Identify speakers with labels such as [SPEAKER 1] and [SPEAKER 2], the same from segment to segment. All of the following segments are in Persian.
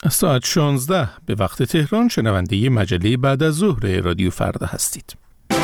[SPEAKER 1] ساعت 16 به وقت تهران شنونده مجله بعد از ظهر رادیو فردا هستید.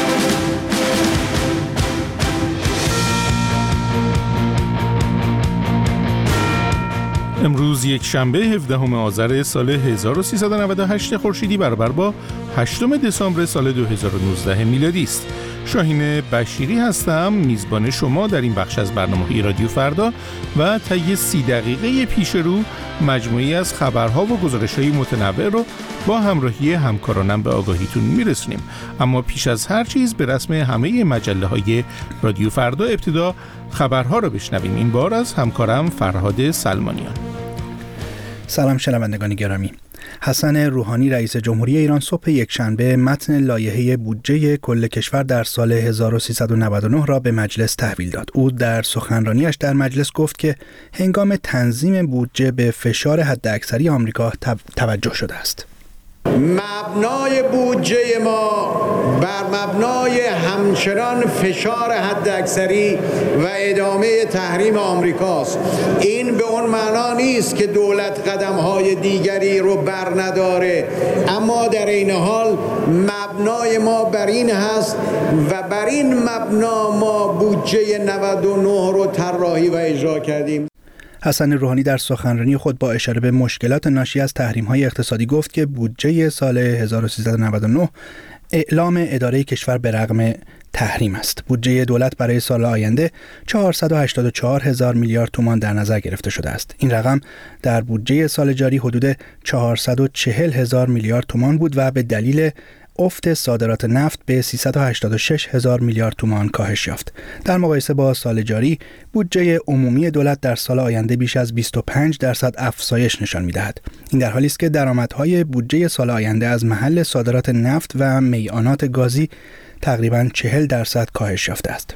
[SPEAKER 1] امروز یک شنبه 17 آذر سال 1398 خورشیدی برابر با 8 دسامبر سال 2019 میلادی است. شاهین بشیری هستم، میزبان شما در این بخش از برنامه رادیو فردا و طی 30 دقیقه پیش رو مجموعی از خبرها و گزارش‌های متنوع رو با همراهی همکارانم به آگاهیتون میرسونیم. اما پیش از هر چیز به رسم همه مجله‌های رادیو فردا ابتدا خبرها رو بشنویم. این بار از همکارم فرهاد سلمانیان.
[SPEAKER 2] سلام شنوندگان گرامی. حسن روحانی رئیس جمهوری ایران صبح یکشنبه متن لایحه بودجه کل کشور در سال 1399 را به مجلس تحویل داد. او در سخنرانیش در مجلس گفت که هنگام تنظیم بودجه به فشار حداکثری آمریکا توجه شده است.
[SPEAKER 3] مبنای بودجه ما بر مبنای همچنان فشار حداکثری و ادامه تحریم آمریکاست. این به اون معنا نیست که دولت قدم‌های دیگری رو برنداره، اما در این حال مبنای ما بر این هست و بر این مبنا ما بودجه 99 رو طراحی و اجرا کردیم.
[SPEAKER 2] حسن روحانی در سخنرانی خود با اشاره به مشکلات ناشی از تحریم‌های اقتصادی گفت که بودجه سال 1399 اعلام اداره کشور به رغم تحریم است. بودجه دولت برای سال آینده 484,000 میلیارد تومان در نظر گرفته شده است. این رقم در بودجه سال جاری حدود 440,000 میلیارد تومان بود و به دلیل افت صادرات نفت به 386,000 میلیارد تومان کاهش یافت. در مقایسه با سال جاری، بودجه عمومی دولت در سال آینده بیش از 25% افزایش نشان می‌دهد. این در حالی است که درآمدهای بودجه سال آینده از محل صادرات نفت و میعانات گازی تقریباً 40% کاهش یافته است.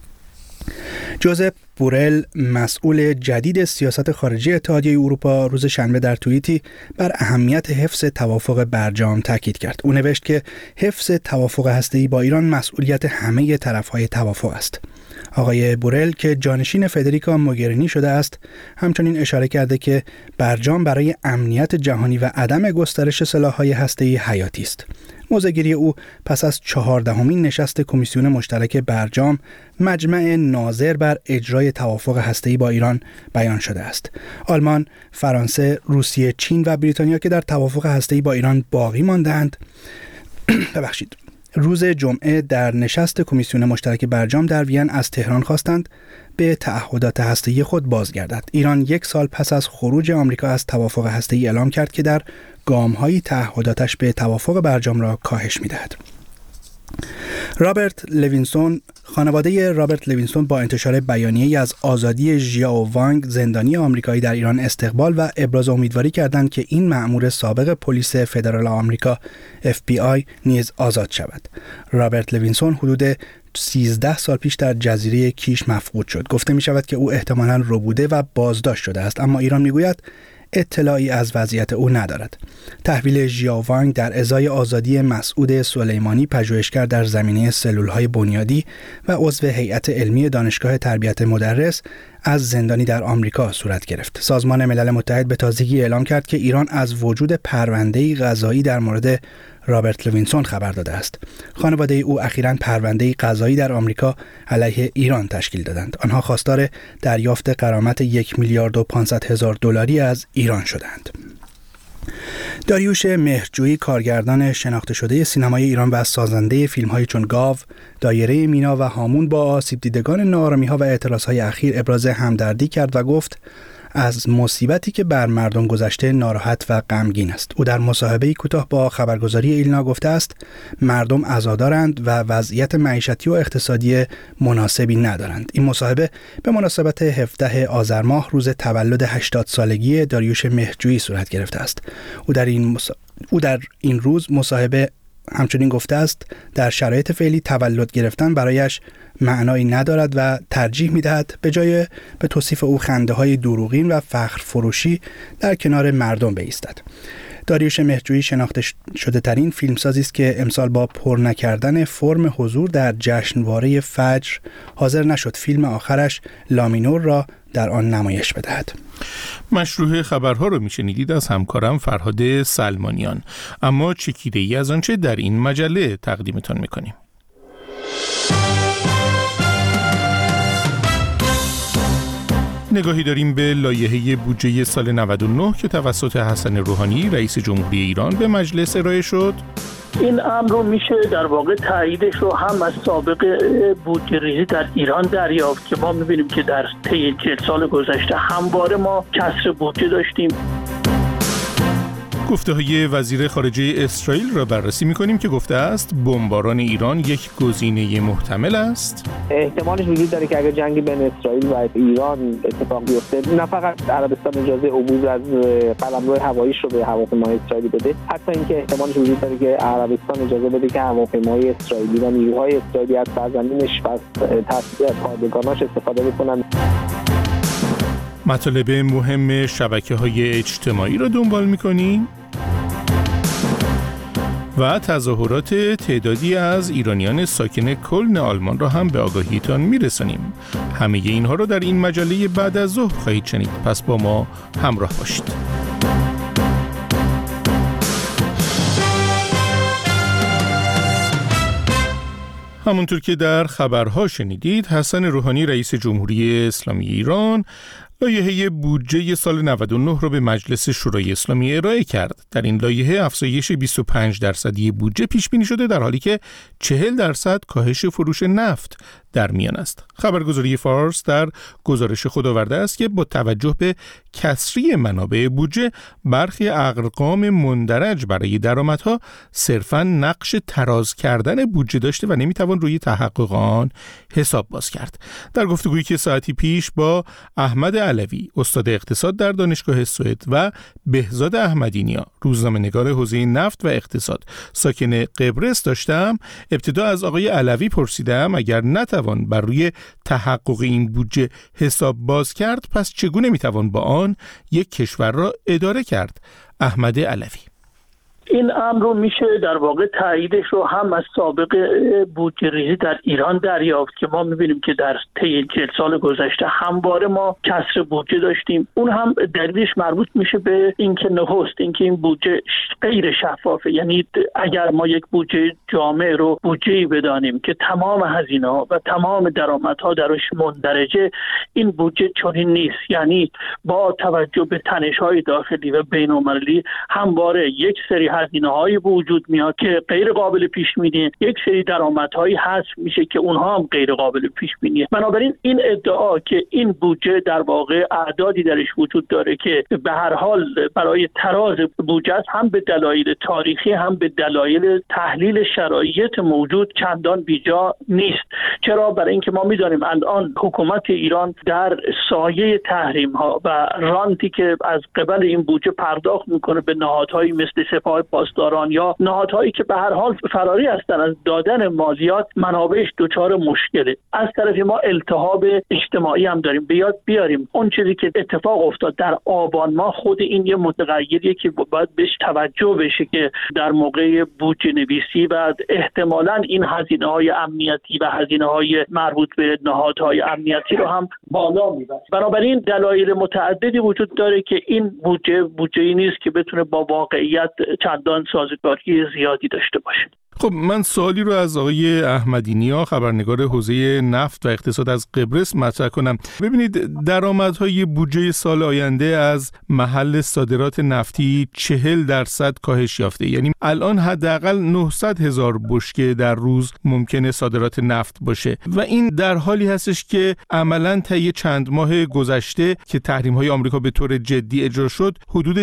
[SPEAKER 2] جوزپ بورل مسئول جدید سیاست خارجی اتحادیه اروپا روز شنبه در توییتی بر اهمیت حفظ توافق برجام تاکید کرد. او نوشت که حفظ توافق هسته‌ای با ایران مسئولیت همه طرف‌های توافق است. آقای بورل که جانشین فدریکا موگرینی شده است، همچنین اشاره کرده که برجام برای امنیت جهانی و عدم گسترش سلاح‌های هسته‌ای حیاتی است. موضع‌گیری او پس از 14مین نشست کمیسیون مشترک برجام مجمع ناظر بر اجرای توافق هسته‌ای با ایران بیان شده است. آلمان، فرانسه، روسیه، چین و بریتانیا که در توافق هسته‌ای با ایران باقی ماندند روز جمعه در نشست کمیسیون مشترک برجام در وین از تهران خواستند به تعهدات هسته‌ای خود بازگردد. ایران 1 سال پس از خروج آمریکا از توافق هسته‌ای اعلام کرد که در گام‌های تعهداتش به توافق برجام را کاهش می‌دهد. خانواده رابرت لوینسون با انتشار بیانیه‌ای از آزادی ژیائو وانگ زندانی آمریکایی در ایران استقبال و ابراز امیدواری کردند که این مأمور سابق پلیس فدرال آمریکا FBI نیز آزاد شود. رابرت لوینسون حدود 13 سال پیش در جزیره کیش مفقود شد. گفته می شود که او احتمالاً ربوده و بازداشت شده است، اما ایران می گوید اطلاعی از وضعیت او ندارد. تحویل ژیائو وانگ در ازای آزادی مسعود سلیمانی، پژوهشگر در زمینه سلول‌های بنیادی و عضو هیئت علمی دانشگاه تربیت مدرس، از زندانی در آمریکا صورت گرفت. سازمان ملل متحد به تازگی اعلام کرد که ایران از وجود پرونده‌ای قضایی در مورد رابرت لوینسون خبر داده است. خانواده او اخیراً پرونده‌ای قضایی در آمریکا علیه ایران تشکیل دادند. آنها خواستار دریافت غرامت 1,500,000 دلاری از ایران شدند. داریوش مهرجویی، کارگردان شناخته شده سینمای ایران و سازنده فیلم‌های چون گاو، دایره مینا و هامون با آسیب دیدگان ناآرامی‌ها و اعتراض‌های اخیر ابراز همدردی کرد و گفت از مصیبتی که بر مردم گذشته ناراحت و غمگین است. او در مصاحبه‌ای کوتاه با خبرگزاری ایلنا گفته است مردم عزادارند و وضعیت معیشتی و اقتصادی مناسبی ندارند. این مصاحبه به مناسبت 17 آذر ماه روز تولد 80 سالگی داریوش مهرجویی صورت گرفته است. او در این روز مصاحبه همچنین گفته است در شرایط فعلی تولد گرفتن برایش معنایی ندارد و ترجیح می‌دهد به جای به توصیف او خنده‌های دروغین و فخر فروشی در کنار مردم بایستد. داریوش مهرجویی شناخته شده ترین فیلمسازی است که امسال با پر نکردن فرم حضور در جشنواره فجر حاضر نشد فیلم آخرش لامینور را در آن نمایش بدهد.
[SPEAKER 1] مشروع خبرها رو میشنیدید از همکارم فرهاد سلمانیان. اما چکیده‌ای از آنچه در این مجله تقدیمتان میکنیم. نگاهی داریم به لایحه بودجه سال 99 که توسط حسن روحانی رئیس جمهوری ایران به مجلس ارائه شد.
[SPEAKER 4] این امر رو میشه در واقع تاییدش رو هم از سابق بودجه ریزی در ایران دریافت که ما میبینیم که در طی 40 سال گذشته همواره ما کسر بودجه داشتیم.
[SPEAKER 1] گفته‌های وزیر خارجه اسرائیل را بررسی می‌کنیم که گفته است بمباران ایران یک گزینه محتمل است.
[SPEAKER 5] احتمالش وجود داره که اگر جنگی بین اسرائیل و ایران اتفاق بیفته، نه فقط عربستان اجازه عبور از قلمرو هواییش رو به هواپیمای اسرائیلی بده، حتی اینکه احتمالش وجود داره که عربستان اجازه بده که هواپیمای اسرائیلی و نیروهای اسرائیلی از سرزمینش و پادگاناش استفاده بکنن.
[SPEAKER 1] مطالب مهم شبکه‌های اجتماعی را دنبال می‌کنیم و تظاهرات تعدادی از ایرانیان ساکن کلن آلمان را هم به آگاهیتان میرسانیم. همه اینها را در این مجله بعد از ظهر خواهید شنید، پس با ما همراه باشید. همونطور که در خبرها شنیدید، حسن روحانی رئیس جمهوری اسلامی ایران لایحه بودجه سال 99 را به مجلس شورای اسلامی ارائه کرد. در این لایحه افزایش 25% بودجه پیش بینی شده، در حالی که 40% کاهش فروش نفت در میان است. خبرگزاری فارس در گزارش خود آورده است که با توجه به کسری منابع بودجه، برخی ارقام مندرج برای درآمدها صرفاً نقش تراز کردن بودجه داشته و نمیتوان روی تحقق آن حساب باز کرد. در گفتگویی که ساعتی پیش با احمد علوی، استاد اقتصاد در دانشگاه سوئد، و بهزاد احمدی‌نیا، روزنامه‌نگار حوزه نفت و اقتصاد ساکن قبرس داشتم، ابتدا از آقای علوی پرسیدم اگر نتوان بر روی تحقق این بودجه حساب باز کرد، پس چگونه میتوان با آن یک کشور را اداره کرد؟ احمد علوی:
[SPEAKER 4] این امر رو میشه در واقع تاییدش رو هم از سابق بودجه ریزی در ایران دریافت که ما میبینیم که در طی 40 سال گذشته همواره ما کسر بودجه داشتیم. اون هم دلیلش مربوط میشه به اینکه اینکه این بودجه غیر شفافه. یعنی اگر ما یک بودجه جامع رو بودجه‌ای بدانیم که تمام هزینه‌ها و تمام درآمدها درش مندرجه، این بودجه چنین نیست. یعنی با توجه به تنش‌های داخلی و بین‌المللی همواره یک سری هزینه‌هایی وجود میاد که غیر قابل پیش بینی، یک سری درآمدهایی هست میشه که اونها هم غیر قابل پیش بینیه. بنابراین این ادعا که این بودجه در واقع اعدادی درش وجود داره که به هر حال برای تراز بودجه است، هم به دلایل تاریخی هم به دلایل تحلیل شرایط موجود چندان بیجا نیست. چرا؟ برای اینکه ما می‌دانیم الان حکومت ایران در سایه تحریم‌ها و رانتی که از قبل این بودجه پرداخت میکنه به نهادهایی مثل سپاه پاسداران یا نهادهایی که به هر حال فراری هستند از دادن مالیات، منابعش دچار مشکله. از طرف ما التهاب اجتماعی هم داریم. به یاد بیاریم اون چیزی که اتفاق افتاد در آبان ماه، خود این یه متغیریه که باید بهش توجه بشه که در موقع بودجه نویسی و احتمالاً این هزینه‌های امنیتی و هزینه‌های مربوط به نهادهای امنیتی رو هم بالا میبره. بنابراین دلایل متعددی وجود داره که این بودجه‌ای نیست که بتونه با واقعیت چندان سازگاری زیادی داشته باشه.
[SPEAKER 1] خب من سوالی رو از آقای احمدی‌نیا، خبرنگار حوزه نفت و اقتصاد از قبرس مطرح کنم. ببینید، درآمدهای بودجه سال آینده از محل صادرات نفتی 40% کاهش یافته. یعنی الان حداقل 900,000 بشکه در روز ممکنه صادرات نفت باشه و این در حالی هستش که عملاً طی چند ماه گذشته که تحریم‌های آمریکا به طور جدی اجرا شد، حدود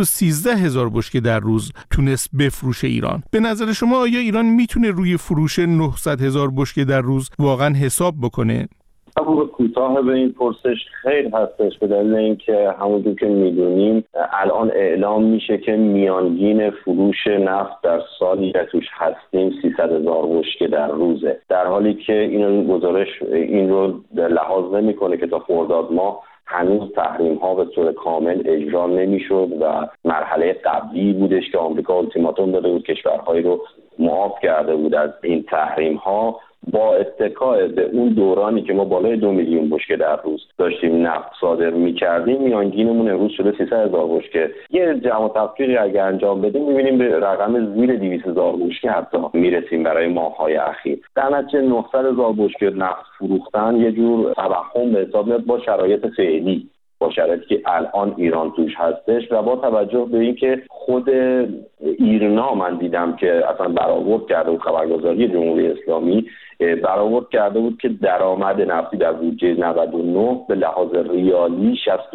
[SPEAKER 1] 213,000 بشکه در روز تونست بفروشه ایران. به نظر شما آیا ایران میتونه روی فروش 900,000 بشکه در روز واقعا حساب بکنه؟
[SPEAKER 6] جواب کوتاه به این پرسش خیر هستش، به دلیل اینکه همونجور که میدونیم الان اعلام میشه که میانگین فروش نفت در سالی که توش هستیم 300,000 بشکه در روزه، در حالی که این گزارش این رو لحاظ نمیکنه که تا خرداد ماه هنوز تحریم ها به طور کامل اجرا نمیشد و مرحله قبلی بودش که آمریکا اولتیماتوم داده بود، کشورهایی رو معاف کرده بود از این تحریم ها. با اتکا به اون دورانی که ما بالای 2 میلیون بشکه در روز داشتیم نفت صادر می‌کردیم، میانگینمون امروز شده 300,000 بشکه. یه جمع و تفکیکی اگه انجام بدیم می‌بینیم به رقم زیر 200,000 بشکه حتی میرسیم برای ماه‌های اخیر. در نتیجه 900,000 بشکه نفت فروختن یه جور توهم به حساب میاد با شرایط فعلی، با شرایطی که الان ایران توش هستش و با توجه به اینکه خود ایرنا من دیدم که اصلا برآورد کرده بود، خبرگزاری جمهوری اسلامی برآورد کرده بود که درآمد نفتی در بودجه 99 به لحاظ ریالی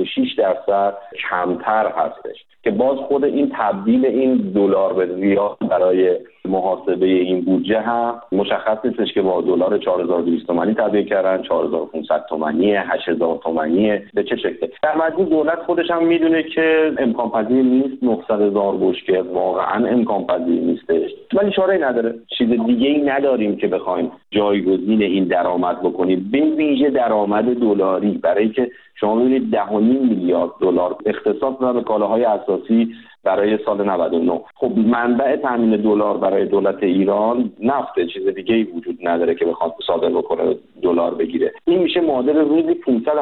[SPEAKER 6] 66% کمتر هستش، که باز خود این تبدیل این دلار به ریال برای محاسبه این بودجه هم مشخص نیستش که با دلار 4200 تومانی تبدیل کردن، 4500 تومانی، 8000 تومانی، به چه شکلی. در مجموع دولت خودش هم میدونه که امکان پذیر نیست 900,000 بشکه، واقعا امکان پذیر نیستش، ولی چاره‌ای نداره. چیز دیگه‌ای نداریم که بخوایم جایگزین این درآمد بکنیم، به ویژه درآمد دلاری، برای که شما ببینید 10.5 میلیارد دلار اختصاص دادن به کالاهای اساسی برای سال 99. خب منبع تامین دلار برای دولت ایران نفت، چیز دیگه‌ای وجود نداره که بخواد صادر بکنه دلار بگیره. این میشه معادل روزی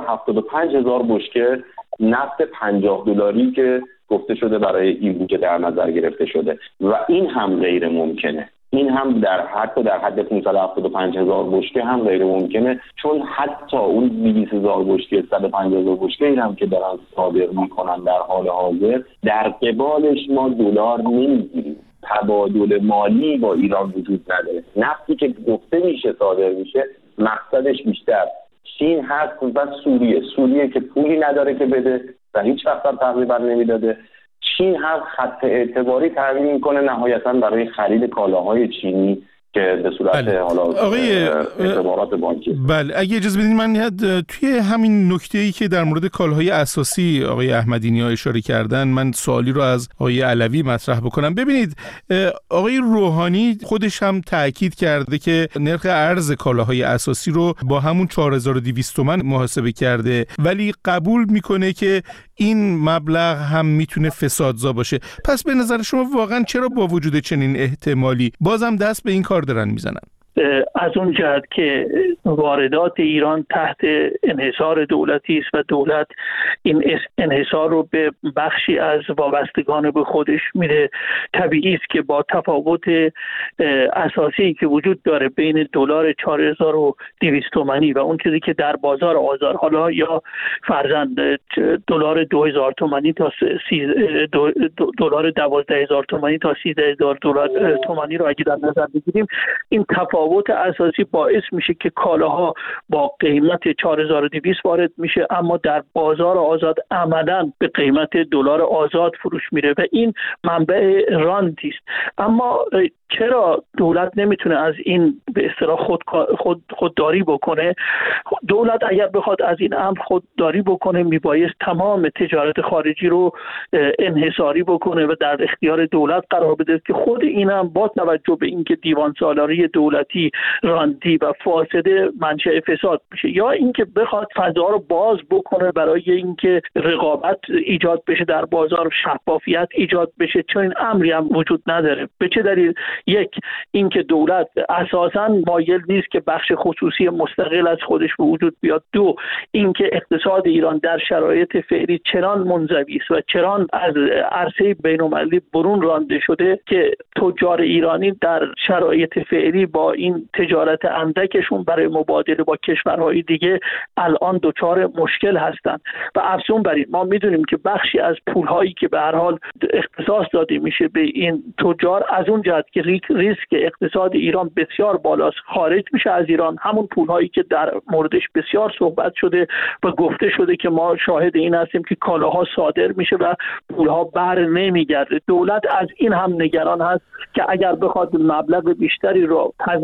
[SPEAKER 6] 575,000 بشکه نفت 50 دلاری که گفته شده برای این بودجه در نظر گرفته شده و این هم غیر ممکنه. این هم در حد 575,000 بشکه هم غیر ممکنه، چون حتی اون 200,000 بشکه 150,000 بشکه این هم که دارن صادر میکنن در حال حاضر، در قبالش ما دلار نمیگیریم. تبادل مالی با ایران وجود نداره. نفتی که گفته میشه صادر میشه مقصدش بیشتر چین هست و سوریه که پولی نداره که بده و هیچ وقت هم تقریبا نمیداده. چین هم خط اعتباری تعیین میکنه نهایتاً برای خرید کالاهای چینی که به صورت حالا اعتبارات بانکی.
[SPEAKER 1] بله، اگه اجازه بدین من توی همین نکته‌ای که در مورد کالاهای اساسی آقای احمدی‌نیا اشاره کردن، من سوالی رو از آقای علوی مطرح بکنم. ببینید آقای روحانی خودش هم تاکید کرده که نرخ ارز کالاهای اساسی رو با همون 4200 تومان محاسبه کرده، ولی قبول میکنه که این مبلغ هم میتونه فسادزا باشه. پس به نظر شما واقعا چرا با وجود چنین احتمالی بازم دست به این کار دارن میزنن؟
[SPEAKER 4] از اون جهت که واردات ایران تحت انحصار دولتی است و دولت این انحصار رو به بخشی از وابستگان به خودش میده. طبیعی است که با تفاوت اساسی که وجود داره بین دلار 4200 تومانی و اون چیزی که در بازار آزاد، حالا یا فرضاً دلار 2000 تومانی تا دلار 12000 تومانی تا 13000 دلار تومانی رو اگه در نظر بگیریم، این تفاوت اساسی باعث میشه که کالاها با قیمت 4200 وارد میشه، اما در بازار آزاد عملاً به قیمت دلار آزاد فروش میره و این منبع رانتی است. اما چرا دولت نمیتونه از این به اصطلاح خودداری بکنه؟ دولت اگر بخواد از این امر خودداری بکنه میبایست تمام تجارت خارجی رو انحصاری بکنه و در اختیار دولت قرار بده که خود این هم با توجه به اینکه دیوان سالاری دولتی رانتی و فاسده منشأ فساد میشه، یا اینکه بخواد فضا رو باز بکنه برای اینکه رقابت ایجاد بشه در بازار، شفافیت ایجاد بشه، چون این امری هم وجود نداره. به چه دلیل؟ یک، اینکه دولت اساساً مایل نیست که بخش خصوصی مستقل از خودش به وجود بیاد. دو، اینکه اقتصاد ایران در شرایط فعلی چنان منزوی است و چنان از عرصه بین‌المللی برون رانده شده که تجار ایرانی در شرایط فعلی با این تجارت اندکشون برای مبادله با کشورهای دیگه الان دچار مشکل هستند. و افزون بر این ما میدونیم که بخشی از پولهایی که به هر حال اختصاص داده میشه به این تجار، از اون جهت که ریسک اقتصاد ایران بسیار بالاست خارج میشه از ایران. همون پولهایی که در موردش بسیار صحبت شده و گفته شده که ما شاهد این هستیم که کالاها صادر میشه و پولها بر نمیگرده. دولت از این هم نگران هست که اگر بخواد مبلغ بیشتری رو تزریق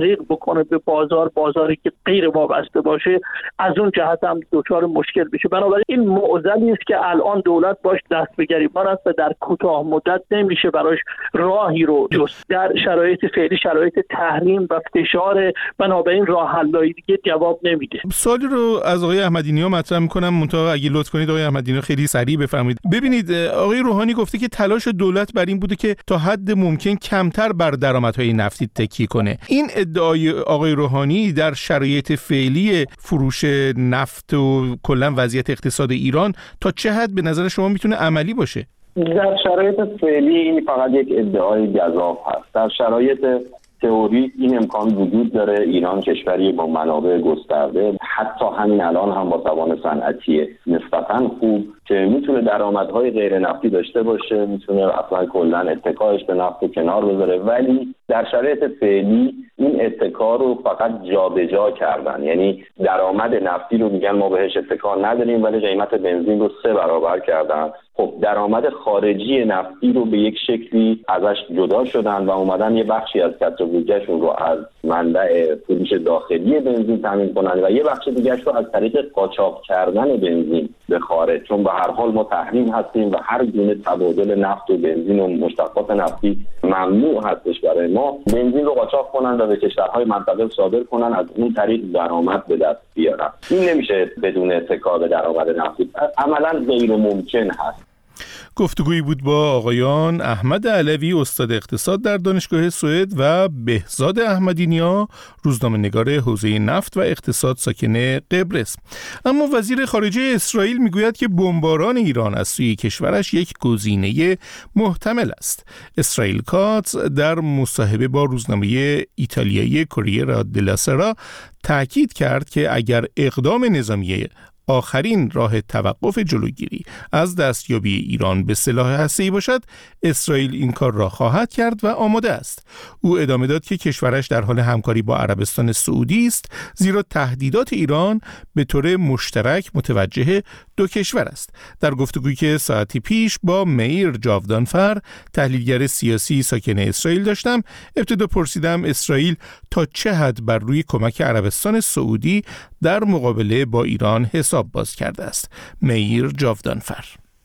[SPEAKER 4] تزریق بکنه به بازاری که غیر وابسته باشه، از اون جهت هم دچار مشکل بشه. بنابراین این معضلی است که الان دولت باش دست به گریبان است و در کوتاه مدت نمیشه براش راهی رو جست. در شرایط فعلی، شرایط تحریم و فشار، بنابراین راه حل‌های دیگه جواب نمیده.
[SPEAKER 1] سوالی رو از آقای احمدی‌نیا مطرح می‌کنم، منتها اگه لطف کنید آقای احمدی‌نیا خیلی سریع بفرمایید. ببینید آقای روحانی گفته که تلاش دولت بر این بوده که تا حد ممکن کمتر بر درآمدهای نفتی تکیه کنه. این ادعای آقای روحانی در شرایط فعلی فروش نفت و کلا وضعیت اقتصاد ایران تا چه حد به نظر شما میتونه عملی باشه؟
[SPEAKER 6] در شرایط فعلی این فقط یک ادعای گزاف هست. در شرایط تئوری این امکان وجود داره. ایران کشوری با منابع گسترده، حتی همین الان هم با توان صنعتی نسبتاً خوب که میتونه درآمدهای غیر نفتی داشته باشه، میتونه اصلا کلا اتکاش به نفت کنار بذاره، ولی در شرایط فعلی این اتکا رو فقط جابجا کردن. یعنی درآمد نفتی رو میگن ما بهش اتکا نداریم، ولی قیمت بنزین رو 3 برابر کردن. خب درآمد خارجی نفتی رو به یک شکلی ازش جدا شدن و اومدن یه بخشی از کسر بودجهشون رو از منبع فروش داخلی بنزین تامین کنن و یه بخش دیگه‌اش رو از طریق قاچاق کردن بنزین به خارج، چون به هر حال ما تحریم هستیم و هر گونه تبادل نفت و بنزین و مشتقات نفتی ممنوع هستش برای ما. بنزین رو قاچاق کنن و به کشورهای منطقه صادر کنن، از اون طریق درآمد به دست بیارن. این نمیشه بدون اتکا به درآمد نفتی، عملاً غیر ممکن هست.
[SPEAKER 1] گفتگویی بود با آقایان احمد علوی استاد اقتصاد در دانشگاه سوئد و بهزاد احمدی‌نیا روزنامه‌نگار حوزه نفت و اقتصاد ساکن قبرس. اما وزیر خارجه اسرائیل میگوید که بمباران ایران از سوی کشورش یک گزینه محتمل است. اسرائیل کاتس در مصاحبه با روزنامه ایتالیایی کوریره دلا سرا تاکید کرد که اگر اقدام نظامی آخرین راه توقف جلوگیری از دستیابی ایران به سلاح هسته‌ای باشد، اسرائیل این کار را خواهد کرد و آماده است. او ادامه داد که کشورش در حال همکاری با عربستان سعودی است، زیرا تهدیدات ایران به طور مشترک متوجه دو کشور است. در گفتگویی که ساعتی پیش با میر جاودانفر، تحلیلگر سیاسی ساکن اسرائیل داشتم، ابتدا پرسیدم اسرائیل تا چه حد بر روی کمک عربستان سعودی در مقابله با ایران حساب باز کرده است. میر جاودانفر: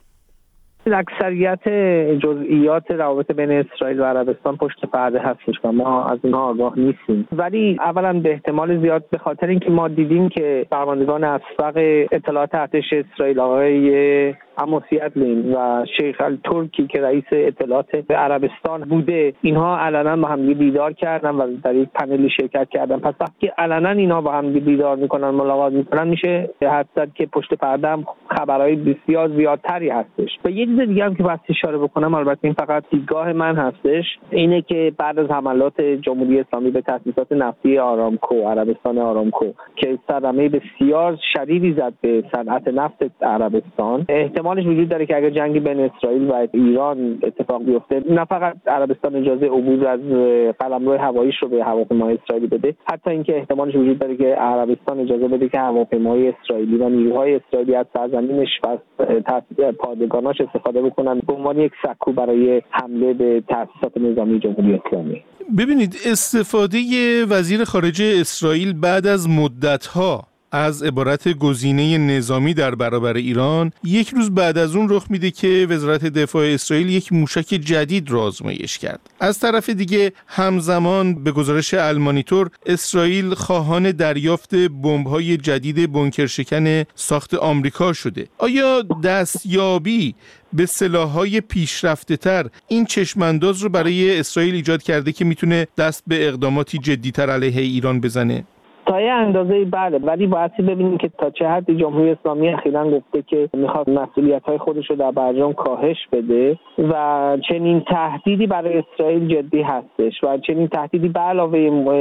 [SPEAKER 5] اکثریت جزئیات روابط بین اسرائیل و عربستان پشت پرده هستش و ما از اینها آگاه نیستیم، ولی اولا به احتمال زیاد به خاطر اینکه ما دیدیم که فرماندگان اسبق اطلاعات ارتش اسرائیل آقای عموسی ادلین و شیخ الترکی که رئیس اطلاعات عربستان بوده، اینها علنا با هم دیدار کردن و در یک پنلی شرکت کردن. پس وقتی علنا اینا با هم دیدار میکنن، ملاقات میکنن، میشه حد زد که پشت پرده هم خبرهای بسیار زیادتری هستش. و یه چیز دیگه هم که باید اشاره بکنم، البته این فقط دیدگاه من هستش، اینه که بعد از حملات جمهوری اسلامی به تأسیسات نفتی آرامکو، عربستان آرامکو، که صدمه بسیار شدیدی زد به صنعت نفت عربستان، احتمالش وجود داره که اگر جنگی بین اسرائیل و ایران اتفاق بیفته، نه فقط عربستان اجازه عبور از قلمرو هواییش رو به هواپیمای اسرائیلی بده، حتی اینکه احتمالش وجود داره که عربستان اجازه بده که هواپیمای اسرائیلی و نیروهای اسرائیلی از سرزمینش و پادگاناش استفاده بکنن به عنوان یک سکو برای حمله به تأسیسات نظامی جمهوری اسلامی.
[SPEAKER 1] ببینید، استفاده وزیر خارجه اسرائیل بعد از مدت‌ها از عبارت گزینه نظامی در برابر ایران، یک روز بعد از اون رخ میده که وزارت دفاع اسرائیل یک موشک جدید را آزمایش کرد. از طرف دیگه همزمان به گزارش المانیتور، اسرائیل خواهان دریافت بمب‌های جدید بنکرشکن ساخت آمریکا شده. آیا دستیابی به سلاح‌های پیشرفته‌تر این چشم‌انداز رو برای اسرائیل ایجاد کرده که میتونه دست به اقداماتی جدی‌تر علیه ایران بزنه؟
[SPEAKER 5] تا یه اندازه بله، ولی باید ببینیم که تا چه حد جمهوری اسلامی اخیراً گفته که میخواد مسئولیت‌های خودش رو در برجام کاهش بده و چنین تهدیدی برای اسرائیل جدی هستش و چنین تهدیدی به علاوه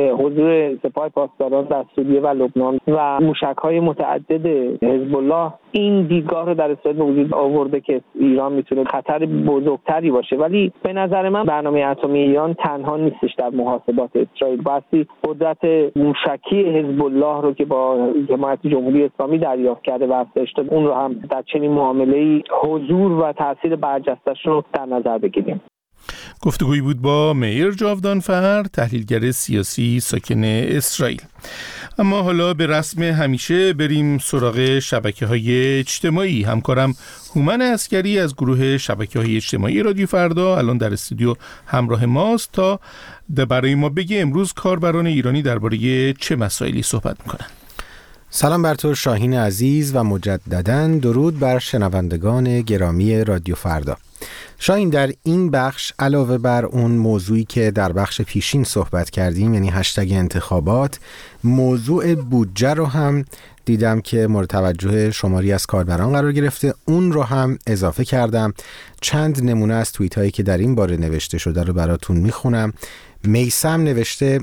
[SPEAKER 5] حضور سپاه پاسداران در سوریه و لبنان و موشک‌های متعدد حزب الله، این دیدگاه رو در اسرائیل به وجود آورده که ایران میتونه خطر بزرگتری باشه. ولی به نظر من برنامه اتمی ایران تنها نیستش در محاسبات اسرائیل. بسی قدرت موشکی حزب الله رو که با حمایت جمهوری اسلامی دریافت کرده و افزایش داده، اون رو هم در چنین معامله‌ای حضور و تاثیر برجسته‌اش رو در نظر بگیریم.
[SPEAKER 1] گفتگویی بود با میر جاودانفر، تحلیلگر سیاسی ساکن اسرائیل. اما حالا به رسم همیشه بریم سراغ شبکه‌های اجتماعی. همکارم هومن عسکری از گروه شبکه‌های اجتماعی رادیو فردا الان در استودیو همراه ماست تا برای ما بگه امروز کاربران ایرانی درباره چه مسائلی صحبت می‌کنن.
[SPEAKER 7] سلام بر تو شاهین عزیز و مجدداً درود بر شنوندگان گرامی رادیو فردا. شاهین، در این بخش علاوه بر اون موضوعی که در بخش پیشین صحبت کردیم، یعنی هشتگ انتخابات، موضوع بودجه رو هم دیدم که مورد توجه شماری از کاربران قرار گرفته. اون رو هم اضافه کردم. چند نمونه از توییت هایی که در این باره نوشته شده رو براتون میخونم. میثم نوشته،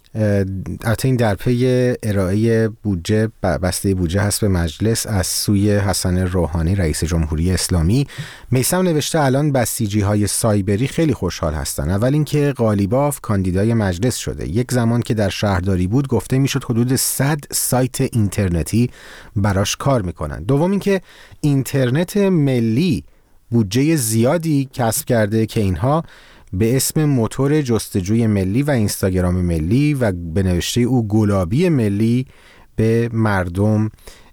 [SPEAKER 7] البته این در پی ارائه بودجه، بسته بودجه هست به مجلس از سوی حسن روحانی رئیس جمهوری اسلامی. میثم نوشته الان بسیجی های سایبری خیلی خوشحال هستن. اول اینکه قالیباف کاندیدای مجلس شده. یک زمان که در شهرداری بود گفته میشد حدود 100 سایت اینترنتی براش کار میکنن. دوم اینکه اینترنت ملی بودجه زیادی کسب کرده که اینها به اسم موتور جستجوی ملی و اینستاگرام ملی و به نوشته او گلابی ملی به مردم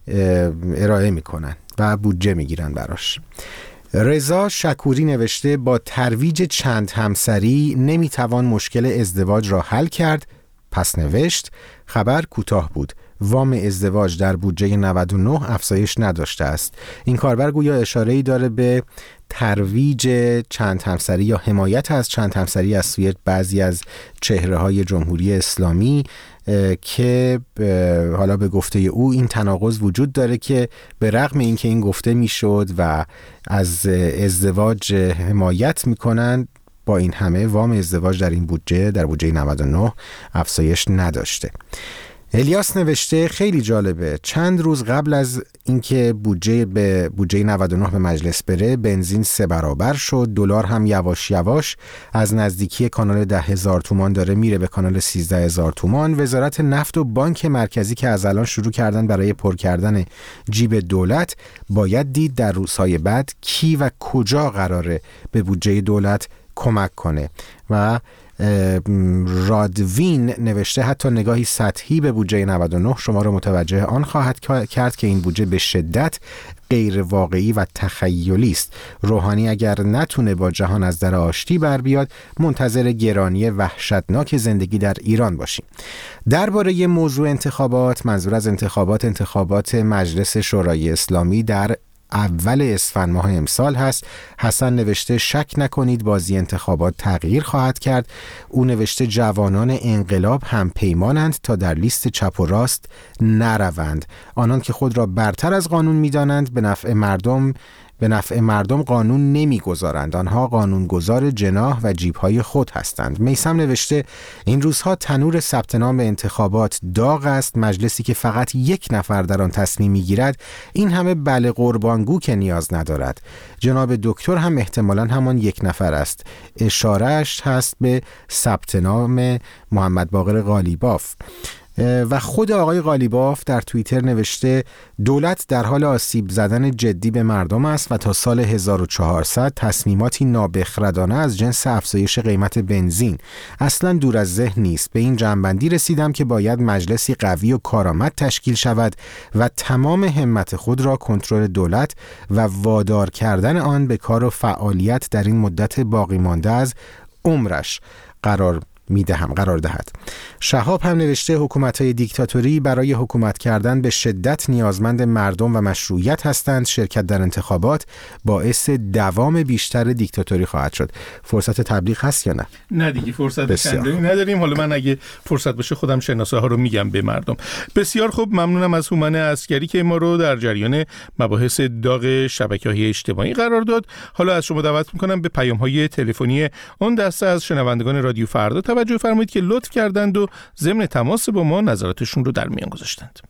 [SPEAKER 7] ارائه میکنن و بودجه میگیرن براش. رضا شکوری نوشته با ترویج چند همسری نمیتوان مشکل ازدواج را حل کرد. پس نوشت خبر کوتاه بود. وام ازدواج در بودجه 99 افزایش نداشته است. این کاربر گویا اشاره‌ای داره به ترویج چند همسری یا حمایت از چند همسری از سوی بعضی از چهره‌های جمهوری اسلامی که حالا به گفته او این تناقض وجود داره که به رغم اینکه این گفته میشد و از ازدواج حمایت میکنن، با این همه وام ازدواج در این بودجه، در بودجه 99 افزایش نداشته. الیاس نوشته خیلی جالبه، چند روز قبل از اینکه بودجه 99 به مجلس بره بنزین 3 برابر شد، دلار هم یواش یواش از نزدیکی کانال 10,000 تومان داره میره به کانال 13,000 تومان. وزارت نفت و بانک مرکزی که از الان شروع کردن برای پر کردن جیب دولت، باید دید در روزهای بعد کی و کجا قراره به بودجه دولت کمک کنه. و رادوین نوشته حتی نگاهی سطحی به بودجه 99 شما رو متوجه آن خواهد کرد که این بودجه به شدت غیر واقعی و تخیلی است. روحانی اگر نتونه با جهان از در آشتی بر بیاد، منتظر گرانی وحشتناک زندگی در ایران باشیم. درباره موضوع انتخابات، منظور از انتخابات مجلس شورای اسلامی در اول اسفند ماه امسال هست. حسن نوشته شک نکنید بازی انتخابات تغییر خواهد کرد. او نوشته جوانان انقلاب هم پیمانند تا در لیست چپ و راست نروند. آنان که خود را برتر از قانون می‌دانند به نفع مردم قانون نمیگذارند. آنها قانونگذار جناح و جیب‌های خود هستند. میثم نوشته این روزها تنور ثبت نام به انتخابات داغ است. مجلسی که فقط 1 نفر در آن تصمیم میگیرد این همه بله قربانگو که نیاز ندارد. جناب دکتر هم احتمالاً همان 1 نفر است. اشارهش هست به ثبت نام محمد باقر قالیباف. و خود آقای قالیباف در توییتر نوشته دولت در حال آسیب زدن جدی به مردم است و تا سال 1400 تصمیماتی نابخردانه از جنس افزایش قیمت بنزین اصلا دور از ذهن نیست. به این جنبندی رسیدم که باید مجلسی قوی و کارآمد تشکیل شود و تمام همت خود را کنترل دولت و وادار کردن آن به کار و فعالیت در این مدت باقی مانده از عمرش قرار دهد. شهاب هم نوشته حکومت‌های دیکتاتوری برای حکومت کردن به شدت نیازمند مردم و مشروعیت هستند. شرکت در انتخابات باعث دوام بیشتر دیکتاتوری خواهد شد. فرصت تبلیغ هست یا نه؟
[SPEAKER 1] نه دیگه، فرصت چندانی نداریم. حالا من اگه فرصت بشه خودم شناسه ها رو میگم به مردم. بسیار خوب، ممنونم از هومن عسکری که ما رو در جریان مباحث داغ شبکه‌های اجتماعی قرار داد. حالا از شما دعوت می‌کنم به پیام‌های تلفنی اون دسته از شنوندگان رادیو فردا توجه فرمایید که لطف کردند و ضمن تماس با ما نظراتشون رو در میان گذاشتند.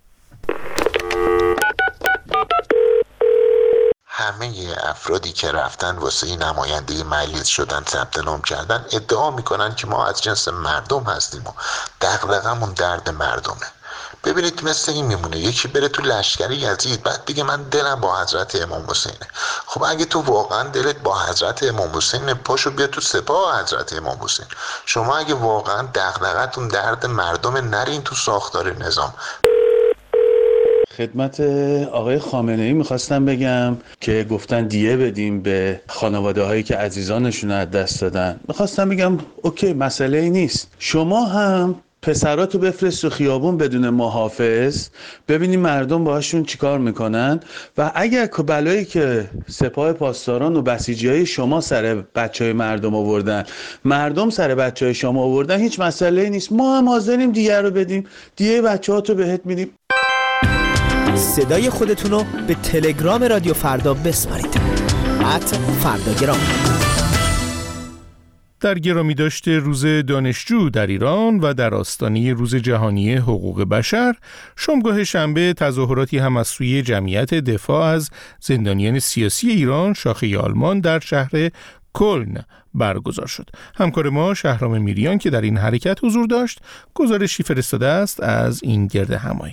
[SPEAKER 8] همه افرادی که رفتن واسه نماینده مجلس شدن ثبت نام کردن ادعا میکنن که ما از جنس مردم هستیم و دغدغمون درد مردمه. ببینید مثل این میمونه، یکی بره تو لشکر یزید بعد بگه من دلم با حضرت امام حسینه. خب اگه تو واقعا دلت با حضرت امام حسینه، پاشو بیا تو سپاه حضرت امام حسین. شما اگه واقعا دغدغتون درد مردم، نرین تو ساختار نظام.
[SPEAKER 9] خدمت آقای خامنه‌ای میخواستم بگم که گفتن دیه بدیم به خانواده هایی که عزیزانشون از دست دادن. میخواستم بگم اوکی، مسئله ای نیست. شما هم پسراتو بفرست تو خیابون بدون محافظ، ببینیم مردم باهاشون چیکار میکنن، و اگر که بلایی که سپاه پاسداران و بسیجیای شما سر بچهای مردم آوردن، مردم سر بچهای شما آوردن، هیچ مسئله ای نیست. ما هم حاضریم دیه رو بدیم، دیه بچه‌هاتو بهت میدیم.
[SPEAKER 10] صدای خودتون رو به تلگرام رادیو فردا بسپارید. @فرداگرام.
[SPEAKER 1] در گرامی داشته روز دانشجو در ایران و در آستانه روز جهانی حقوق بشر، شامگاه شنبه تظاهراتی هم از سوی جمعیت دفاع از زندانیان سیاسی ایران شاخه آلمان در شهر کلن برگزار شد. همکار ما شهرام میریان که در این حرکت حضور داشت، گزارشی فرستاده است از این گرد همایی.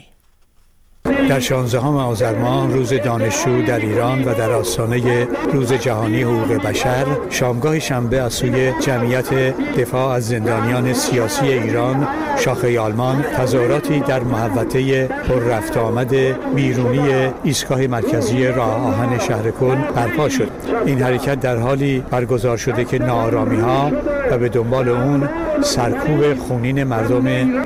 [SPEAKER 11] در 16 آذر ماه روز دانشجو در ایران و در آستانه روز جهانی حقوق بشر، شامگاه شنبه از سوی جمعیت دفاع از زندانیان سیاسی ایران شاخه آلمان تظاهراتی در محوطه پر رفت آمد بیرونی ایستگاه مرکزی راه آهن شهر کلن برپا شد. این حرکت در حالی برگزار شده که ناآرامی‌ها و به دنبال اون سرکوب خونین مردم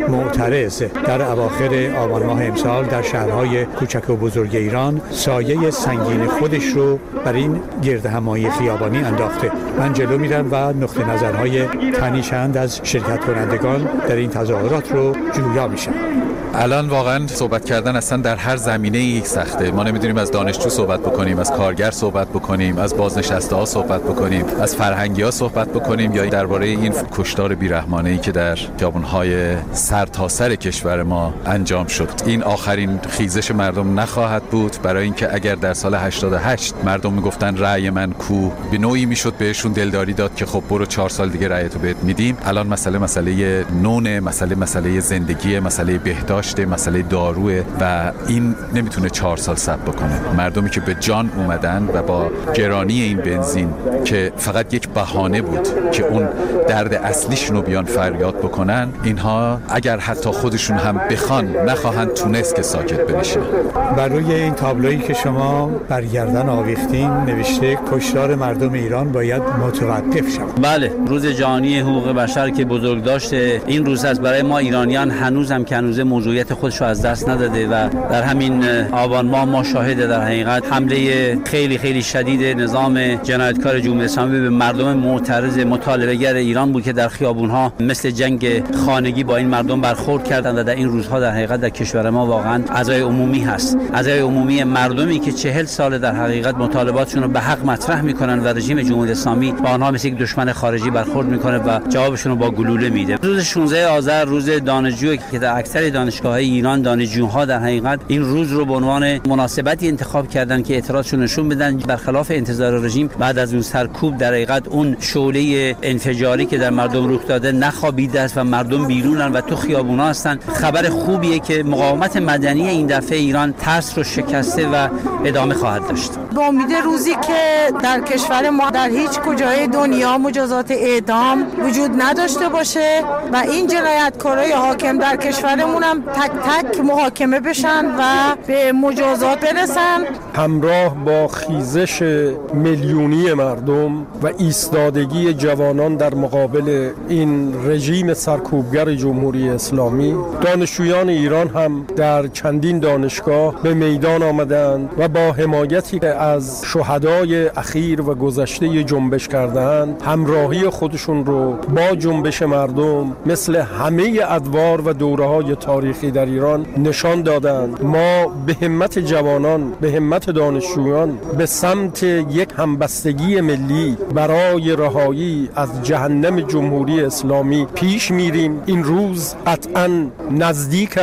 [SPEAKER 11] معترض در اواخر آبان ماه امسال در شهرهای کوچک و بزرگ ایران سایه سنگین خودش رو بر این گردهمایی خیابانی انداخته. من جلو میرم و نقطه نظرهای تنیشند از شرکت کنندگان در این تظاهرات رو جویا میشم.
[SPEAKER 12] الان واقعا صحبت کردن اصلا در هر زمینه‌ای سخته. ما نمیدونیم از دانشجو صحبت بکنیم، از کارگر صحبت بکنیم، از بازنشسته‌ها صحبت بکنیم، از فرهنگی‌ها صحبت بکنیم، یا درباره این کشتار بیرحمانه‌ای که در خیابان‌های سرتاسر کشور ما انجام شد. این آخرین خیزش مردم نخواهد بود، برای اینکه اگر در سال 88 مردم میگفتن رأی من کو، به نوعی میشد بهشون دلداری داد که خب برو 4 سال دیگه رأیتو بهت میدیم. الان مسئله نون، مسئله زندگی، مسئله بهداشت، مسئله داروه و این نمیتونه 4 سال صبر بکنه. مردمی که به جان اومدن و با گرانی این بنزین که فقط یک بهانه بود که اون درد اصلیشون رو بیان فریاد بکنن، اینها اگر حتی خودشون هم بخوان نخواهند تونست که ساکت بنشینن.
[SPEAKER 11] بر روی این تابلویی که شما بر گردن آویختین نوشته کشتار مردم ایران باید متوقف شود.
[SPEAKER 13] بله، روز جهانی حقوق بشر که بزرگ داشته این روز است. برای ما ایرانیان هنوزم که هنوز موضوعیت خودش رو از دست نداده و در همین آبان ماه ما شاهد در حقیقت حمله خیلی خیلی شدید نظام جنایتکار جمهوری اسلامی به مردم معترض مطالبه‌گر ایران بود که در خیابون‌ها مثل جنگ خانگی با این مردم برخورد کردند و در این روزها در حقیقت در کشور ما واقعا عزای عمومی هست. عزای عمومی مردمی که 40 سال در حقیقت مطالباتشون رو به حق مطرح میکنن و رژیم جمهوری اسلامی با آنها مثل یک دشمن خارجی برخورد میکنه و جوابشون رو با گلوله میده. روز 16 آذر روز دانشجو که در اکثر دانشگاه‌های ایران دانشجوها در حقیقت این روز رو به عنوان مناسبتی انتخاب کردن که اعتراضشون نشون بدن برخلاف انتظار رژیم. بعد از اون سرکوب در حقیقت اون شعله انفجاری که در مردم رخ داده نخوابیده است و مردم بیرونن و تو خیابونا هستن. خبر خوبیه که مقاومت مدنی این دفعه ایران ترس رو شکسته و ادامه خواهد داشت.
[SPEAKER 14] با امید روزی که در کشور ما در هیچ کجای دنیا مجازات اعدام وجود نداشته باشه و این جنایتکارای حاکم در کشورمون هم تک تک محاکمه بشن و به مجازات برسن.
[SPEAKER 15] همراه با خیزش میلیونی مردم و ایستادگی جوانان در مقابل این رژیم سرکوبگر جمهوری اسلامی، دانشجویان ایران هم در چندین دانشگاه به میدان آمدند و با حمایتی از شهدای اخیر و گذشته جنبش کردند همراهی خودشون رو با جنبش مردم مثل همه ادوار و دوره‌های تاریخی در ایران نشان دادند. ما به همت جوانان، به همت دانشجویان به سمت یک همبستگی ملی برای رهایی از جهنم جمهوری اسلامی پیش میریم. این روز قطعاً نزدیک است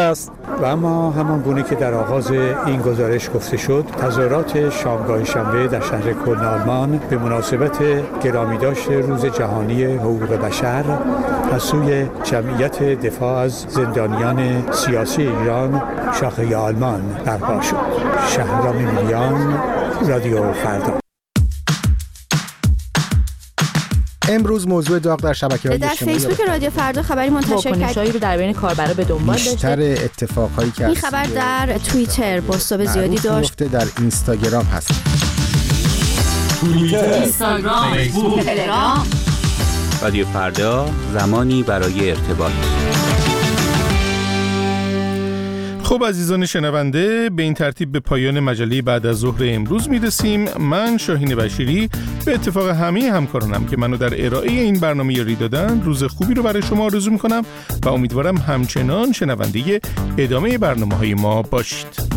[SPEAKER 11] و اما همان گونه که در آغاز این گزارش گفته شد، تظاهرات شامگاه شنبه در شهر کلن آلمان به مناسبت گرامیداشت روز جهانی حقوق بشر از سوی جمعیت دفاع از زندانیان سیاسی ایران شاخه آلمان برپا شد. شهرام میلیان، رادیو فردا.
[SPEAKER 7] امروز موضوع داغ در شبکه‌های اجتماعی
[SPEAKER 16] در فیسبوک رادیو فردا خبری منتشر
[SPEAKER 17] واکنش‌هایی رو در بین کاربرا به دنبال داشته.
[SPEAKER 7] بیشتر اتفاقهایی که
[SPEAKER 16] این خبر در توییتر بازتاب زیادی داشت.
[SPEAKER 7] در اینستاگرام هست.
[SPEAKER 18] توییتر، اینستاگرام، فیسبوک، تلگرام.
[SPEAKER 19] رادیو فردا، زمانی برای ارتباط.
[SPEAKER 1] خب عزیزان شنونده، به این ترتیب به پایان مجله بعد از ظهر امروز میرسیم. من شاهین بشیری به اتفاق همه همکارانم که منو در ارائه این برنامه یاری دادن روز خوبی رو برای شما آرزو میکنم و امیدوارم همچنان شنونده ادامه برنامه‌های ما باشید.